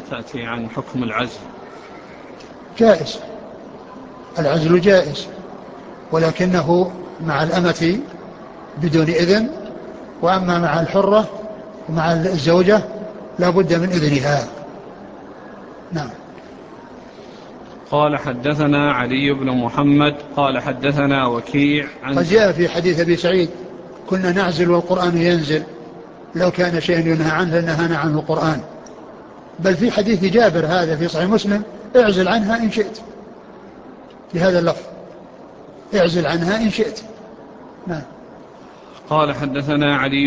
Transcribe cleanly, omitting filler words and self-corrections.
تأتي عن حكم العزل؟ جائز، العزل جائز، ولكنه مع الأمة بدون إذن، وأما مع الحرة ومع الزوجة لا بد من إذنها. نعم. قال حدثنا علي بن محمد قال حدثنا وكيع عن قد جاء في حديث أبي سعيد كنا نعزل والقرآن ينزل، لو كان شيء ينهى عنه لنهانا عنه القرآن. بل في حديث جابر هذا في صحيح مسلم اعزل عنها إن شئت، في هذا اللفظ اعزل عنها إن شئت. نعم. قال حدثنا علي